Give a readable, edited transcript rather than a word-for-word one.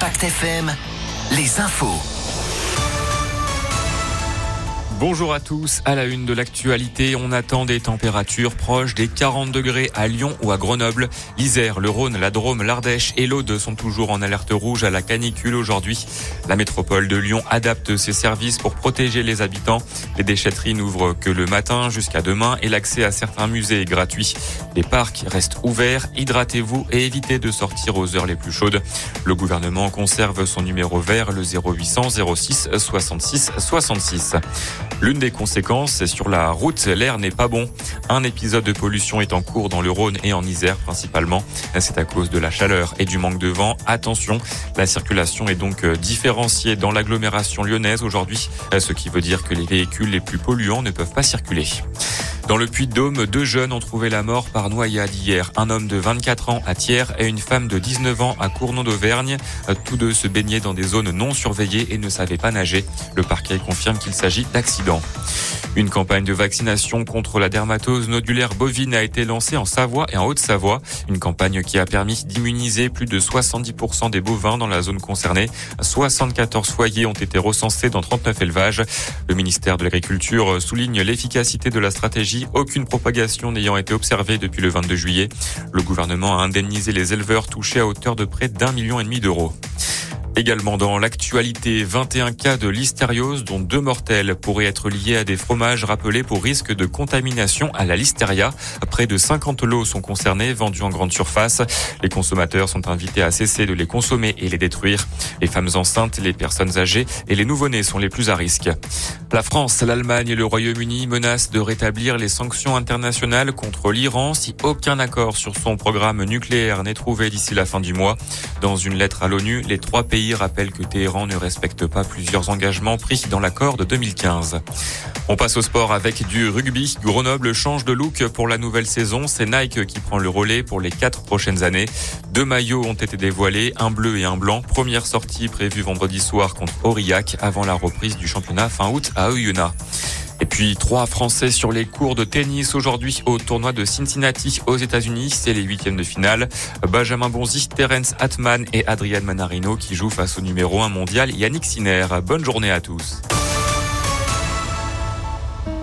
Impact FM, les infos. Bonjour à tous. À la une de l'actualité, on attend des températures proches des 40 degrés à Lyon ou à Grenoble. L'Isère, le Rhône, la Drôme, l'Ardèche et l'Aude sont toujours en alerte rouge à la canicule aujourd'hui. La métropole de Lyon adapte ses services pour protéger les habitants. Les déchetteries n'ouvrent que le matin jusqu'à demain et l'accès à certains musées est gratuit. Les parcs restent ouverts. Hydratez-vous et évitez de sortir aux heures les plus chaudes. Le gouvernement conserve son numéro vert, le 0800 06 66 66. L'une des conséquences, c'est sur la route, l'air n'est pas bon. Un épisode de pollution est en cours dans le Rhône et en Isère principalement. C'est à cause de la chaleur et du manque de vent. Attention, la circulation est donc différenciée dans l'agglomération lyonnaise aujourd'hui, ce qui veut dire que les véhicules les plus polluants ne peuvent pas circuler. Dans le Puy-de-Dôme, 2 jeunes ont trouvé la mort par noyade hier. Un homme de 24 ans à Thiers et une femme de 19 ans à Cournon d'Auvergne. Tous deux se baignaient dans des zones non surveillées et ne savaient pas nager. Le parquet confirme qu'il s'agit d'accidents. Une campagne de vaccination contre la dermatose nodulaire bovine a été lancée en Savoie et en Haute-Savoie. Une campagne qui a permis d'immuniser plus de 70% des bovins dans la zone concernée. 74 foyers ont été recensés dans 39 élevages. Le ministère de l'Agriculture souligne l'efficacité de la stratégie. Aucune propagation n'ayant été observée depuis le 22 juillet. Le gouvernement a indemnisé les éleveurs touchés à hauteur de près d'1,5 million d'euros. Également dans l'actualité, 21 cas de listériose dont 2 mortels pourraient être liés à des fromages rappelés pour risque de contamination à la listeria. Près de 50 lots sont concernés, vendus en grande surface. Les consommateurs sont invités à cesser de les consommer et les détruire. Les femmes enceintes, les personnes âgées et les nouveau-nés sont les plus à risque. La France, l'Allemagne et le Royaume-Uni menacent de rétablir les sanctions internationales contre l'Iran si aucun accord sur son programme nucléaire n'est trouvé d'ici la fin du mois. Dans une lettre à l'ONU, les 3 pays rappellent que Téhéran ne respecte pas plusieurs engagements pris dans l'accord de 2015. On passe au sport avec du rugby. Grenoble change de look pour la nouvelle saison. C'est Nike qui prend le relais pour les 4 prochaines années. 2 maillots ont été dévoilés, un bleu et un blanc. Première sortie prévue vendredi soir contre Aurillac avant la reprise du championnat fin août à Oyonnax. Et puis 3 Français sur les cours de tennis aujourd'hui au tournoi de Cincinnati aux États-Unis. C'est les 8e de finale. Benjamin Bonzi, Terence Atman et Adrian Manarino qui jouent face au numéro 1 mondial Yannick Sinner. Bonne journée à tous.